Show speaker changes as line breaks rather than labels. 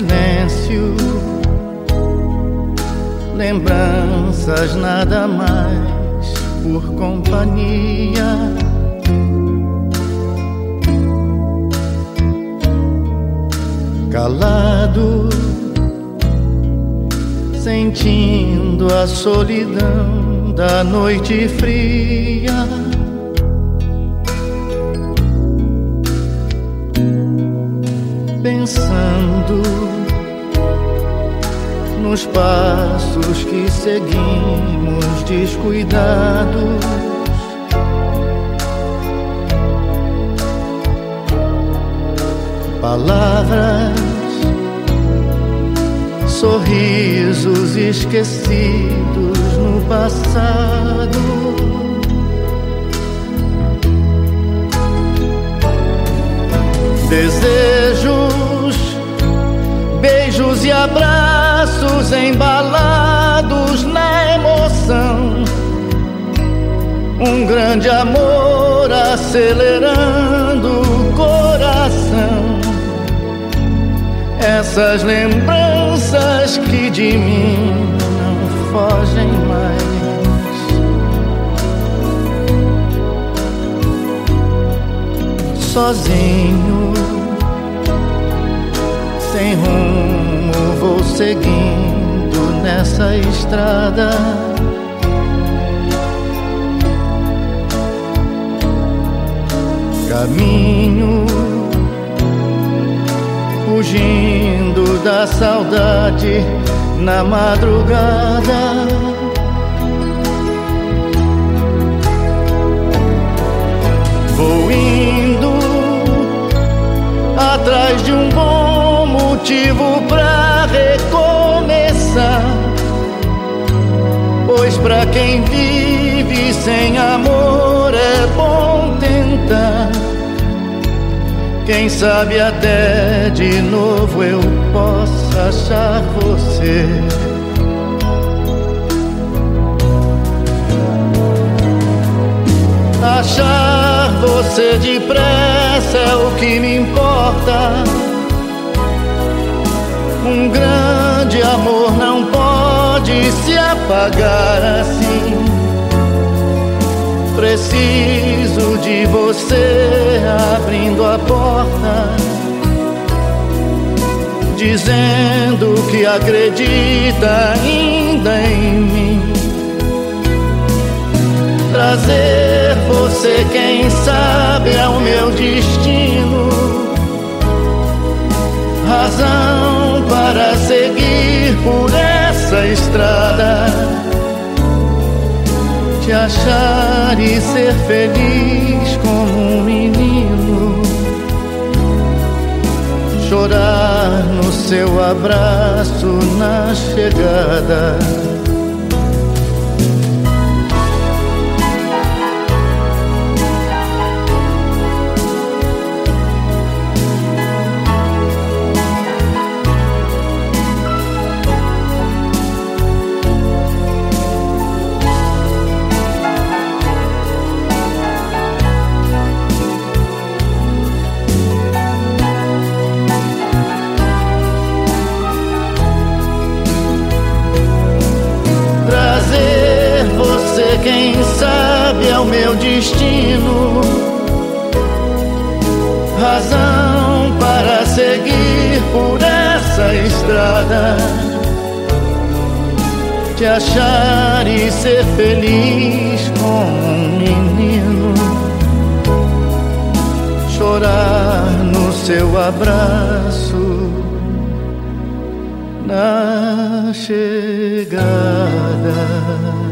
silêncio, lembranças nada mais por companhia. Calado, sentindo a solidão da noite fria. Pensando nos passos que seguimos descuidados, palavras, sorrisos esquecidos no passado. Desejos, beijos e abraços embalados na emoção. Um grande amor acelerando o coração. Essas lembranças que de mim não fogem mais. Sozinho, sem rumo, vou seguindo nessa estrada. Caminho, fugindo da saudade na madrugada. Vou indo atrás de um bom motivo pra recomeçar, pois pra quem vive sem amor é bom tentar. Quem sabe até de novo eu possa achar você. Achar você depressa é o que me importa. Um grande amor não pode se apagar assim. Preciso de você abrindo a porta, dizendo que acredita ainda em mim. Trazer você, quem sabe, é o meu destino. Razão para seguir por essa estrada. Te achar e ser feliz como um menino. Chorar no seu abraço na chegada. Quem sabe é o meu destino. Razão para seguir por essa estrada. Te achar e ser feliz como um menino. Chorar no seu abraço na chegada.